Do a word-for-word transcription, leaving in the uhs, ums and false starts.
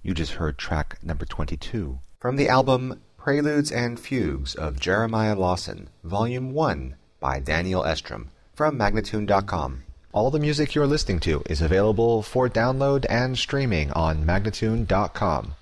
You just heard track number twenty-two from the album Preludes and Fugues of Jeremiah Lawson, Volume one by Daniel Estrom from Magnatune dot com. All the music you're listening to is available for download and streaming on Magnatune dot com.